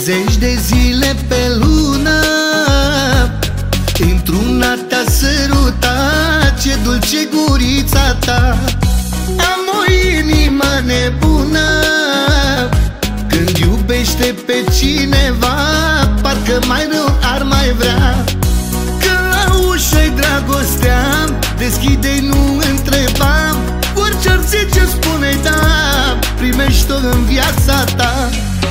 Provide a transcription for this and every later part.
zeci de zile pe lună într-una te-a sărutat, ce dulce gurița ta. Am o inimă nebună când iubește pe cineva, parcă mai rău ar mai vrea. Când la ușă-i dragostea, deschide-i, nu întreba, orice-ar zice spune-i da, primești-o în viața ta.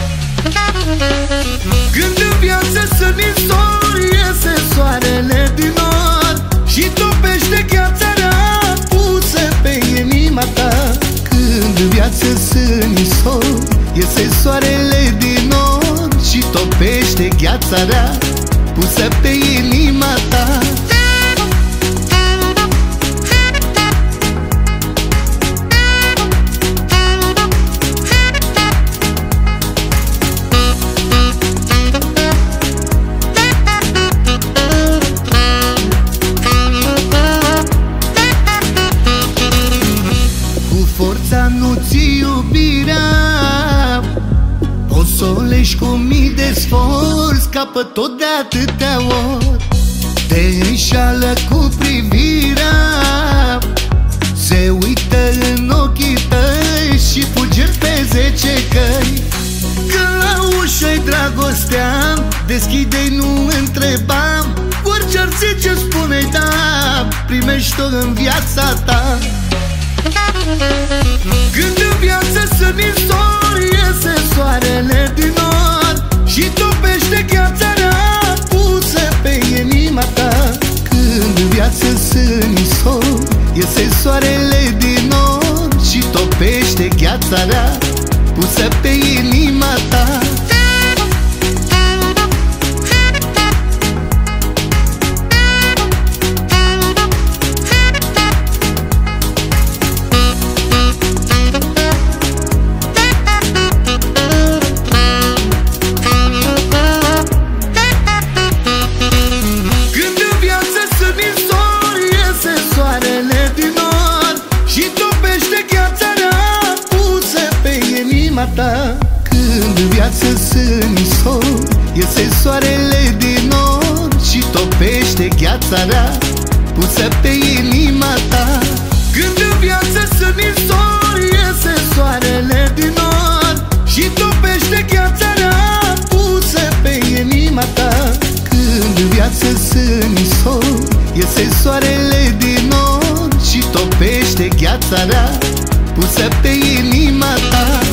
Când în viață sunt nisori, iese soarele din nord și topește gheața rea pusă pe inima ta. Când în viață sunt nisori, iese soarele din nord și topește gheața rea pusă pe inima ta. Forța nu-ți iubirea, poți să o leși cu mii de sforți, scapă tot de atâtea ori. Te înșală cu privirea, se uită în ochii tăi și fuge pe 10 căi. Când la ușă-i dragostea, deschide-i, nu întreba, orice-ar zice spune-i da, primești-o în viața ta. Când în viață sunt nisori, iese soarele din nord și topește gheața rea pusă pe inima ta. Când în viață sunt nisori, iese soarele din nord și topește gheața rea pusă pe inima ta. Când în viață sunt nisori, iese soarele din nord și topește gheața rea pusă pe inima ta. Când în viață sunt nisori, iese soarele din nord și topește gheața rea pusă pe inima ta. Când în viață sunt nisori, iese soarele din nord și topește gheața rea pusă pe inima ta.